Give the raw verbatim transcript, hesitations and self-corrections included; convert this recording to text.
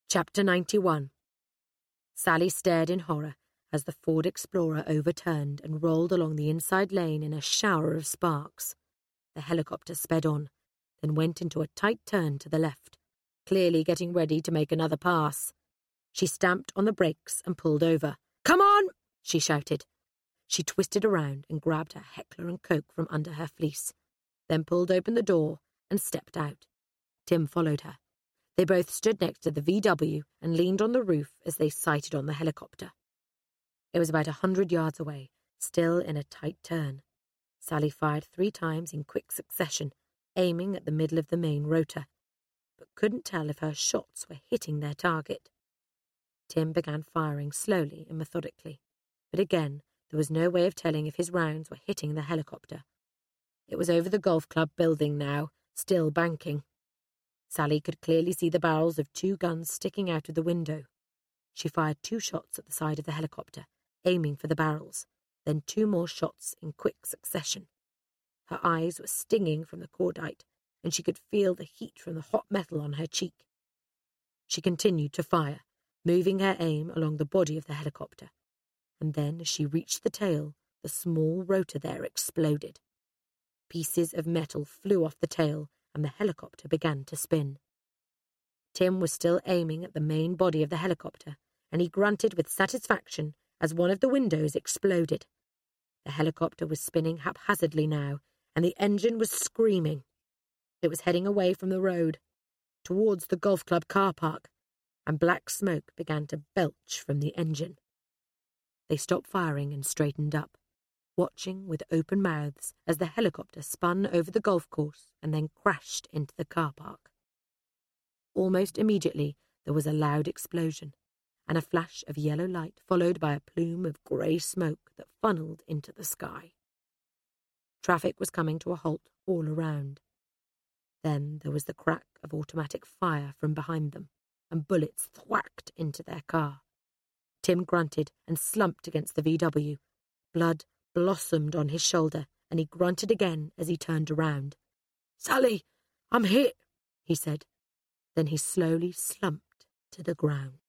Chapter ninety-one. Sally stared in horror as the Ford Explorer overturned and rolled along the inside lane in a shower of sparks. The helicopter sped on, then went into a tight turn to the left, clearly getting ready to make another pass. She stamped on the brakes and pulled over. "Come on!" she shouted. She twisted around and grabbed her Heckler and Koch from under her fleece, then pulled open the door and stepped out. Tim followed her. They both stood next to the V W and leaned on the roof as they sighted on the helicopter. It was about a hundred yards away, still in a tight turn. Sally fired three times in quick succession, aiming at the middle of the main rotor, but couldn't tell if her shots were hitting their target. Tim began firing slowly and methodically, but again there was no way of telling if his rounds were hitting the helicopter. It was over the golf club building now, still banking. Sally could clearly see the barrels of two guns sticking out of the window. She fired two shots at the side of the helicopter, aiming for the barrels, then two more shots in quick succession. Her eyes were stinging from the cordite, and she could feel the heat from the hot metal on her cheek. She continued to fire, moving her aim along the body of the helicopter, and then as she reached the tail, the small rotor there exploded. Pieces of metal flew off the tail, and the helicopter began to spin. Tim was still aiming at the main body of the helicopter, and he grunted with satisfaction as one of the windows exploded. The helicopter was spinning haphazardly now, and the engine was screaming. It was heading away from the road, towards the golf club car park, and black smoke began to belch from the engine. They stopped firing and straightened up, watching with open mouths as the helicopter spun over the golf course and then crashed into the car park. Almost immediately there was a loud explosion, and a flash of yellow light followed by a plume of grey smoke that funneled into the sky. Traffic was coming to a halt all around. Then there was the crack of automatic fire from behind them, and bullets thwacked into their car. Tim grunted and slumped against the V W. Blood blossomed on his shoulder, and he grunted again as he turned around. "Sally, I'm hit," he said. Then he slowly slumped to the ground.